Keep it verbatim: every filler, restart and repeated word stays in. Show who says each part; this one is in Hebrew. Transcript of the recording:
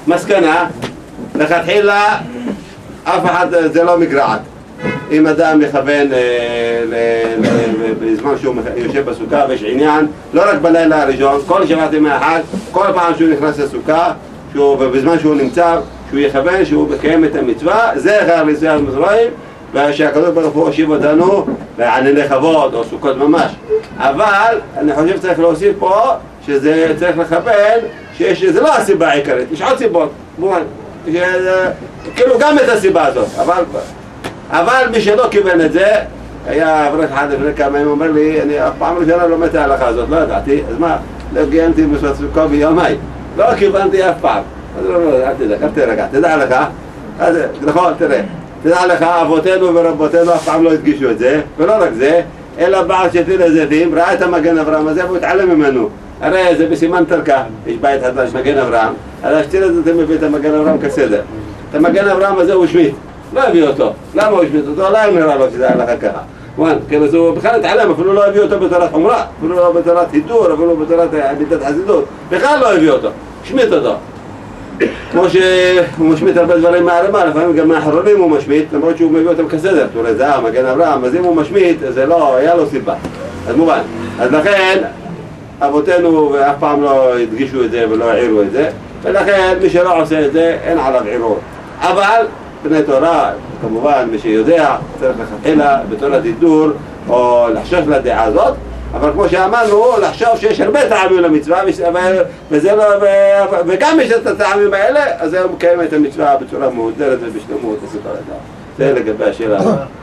Speaker 1: מסקנה, לכתחילה אף אחד זה לא מגרעת. אם אדם מכוון בזמן שהוא יושב בסוכה ויש עניין, לא רק בלילה הראשון, כל שבת ימי החג, כל פעם שהוא נכנס לסוכה, ובזמן שהוא נמצא, שהוא יכוון, שהוא מקיים את המצווה, זה אחר ליציאת מצרים, ושהקדוש ברוך הוא הושיב אותנו בענני חוות או סוכות ממש. אבל אני חושב שצריך להוסיף פה שזה צריך לכוון שזה לא הסיבה העיקרית, יש עוד סיבות, כאילו גם את הסיבה הזאת, אבל אבל מי שלא כיוון את זה, היה אברך אחד לפני כמה ימים אומר לי, אני אף פעם ראשונה לא מת ההלכה הזאת, לא ידעתי, אז מה, לא קיימתי בסוכה ביומי, לא כיוונתי אף פעם, אז לא, לא, אל תדע, אל תרגע, תדע לך, אז נכון, תראה, תדע לך, אבותינו ורבותינו אף פעם לא הדגישו את זה, ולא רק זה, אלא בעל שתיל הזיתים, ראה את המגן אברהם הזה והוא התעלם ממנו, הרי זה בסימן תרכה, יש בית חדש, מגן אברהם, אז השתיל הזיתים מביא את המגן אברהם כסדר, את המגן אברהם הזה הוא השמיט, לא הביא אותו, למה הוא השמיט אותו? לא נראה לו שזה הלכה ככה, כאילו הוא בכלל התעלם, אפילו לא הביא אותו בתורת חומרה, אפילו לא בתורת הידור, אפילו בתורת מידת חסידות, בכלל לא הביא אותו, השמיט אותו. כמו שהוא משמיט הרבה דברים מהרמה, לפעמים גם מהאחרונים הוא משמיט, למרות שהוא מביא אותם כסדר, תורת זהב, מגן אברהם, אז אם הוא משמיט, זה לא, היה לו סיבה, אז מובן. אז לכן, אבותינו אף פעם לא הדגישו את זה ולא העירו את זה, ולכן מי שלא עושה את זה, אין עליו ערעור. אבל בני תורה, כמובן, מי שיודע, צריך לכתחילה בתורת הידור, או לחשוב לדעה הזאת, אבל כמו שאמרנו, לחשוב שיש הרבה טעמים למצווה, וזה לא, וגם יש את הטעמים האלה, אז הוא מקיים את המצווה בצורה מהודרת ובשלמות, זה לגבי השאלה.